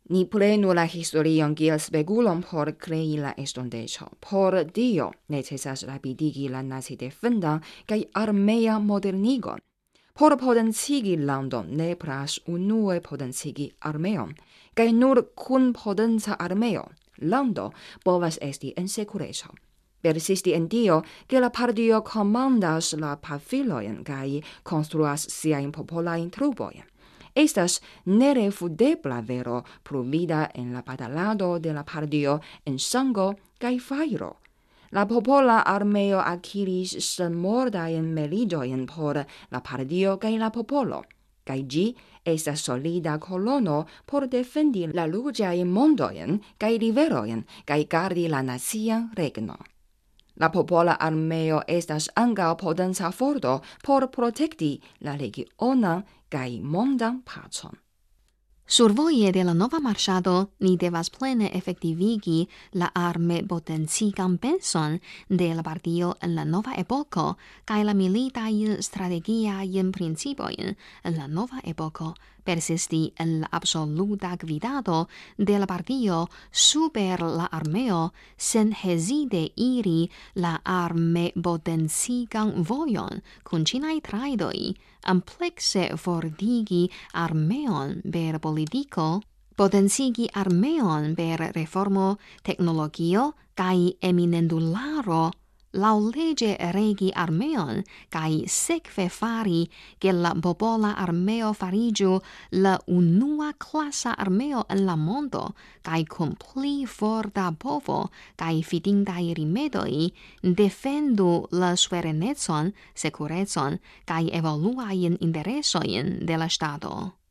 Ni prenu la historion kiel spekulon por krei la estonteco. Por tio necesas rapidigi la nacidefendan kaj armea modernigon. Por potencigi landon nepras unue potencigi armeon, kaj nur kun potenca armeo lando povas esti en sekureco. Persisti en tio, ke la partio komandas la pafilojn kaj konstruas siajn popolajn trupojn. Estas nerefudebla vero pruvida en la batalado de la partio en sango kaj fajro. La popola armeo akiris senmordajn meritojn por la partio kaj la popolo, kaj ĝi estas solida kolono por defendi la ruĝajn mondojn kaj riverojn kaj gardi la nacian regnon. La popola armeo estas ankaŭ potenca forto por protekti la regionan kaj mondan pacon. Survoje de la nova marŝado ni devas plene efektivigi la arme potencigan penson de la partio en la nova epoko kaj la militajn strategiajn principojn en la nova epoko, persisti en la absoluta gvidado de la partio super la armeo, sen hezite iri la arme potencigan vojon kun ĉinaj trajdoj, amplekse fordigi armeon per politiko, potencigi armeon per reformo, teknologio kaj eminendularo, laŭleĝe regi armeon kaj sekve fari ke la popola armeo fariĝu la unua klasa armeo en la mondo kaj kun pli forta povo kaj fidindaj rimedoj defendu la suverenecon, sekurecon kaj evoluajn interesojn de la ŝtato.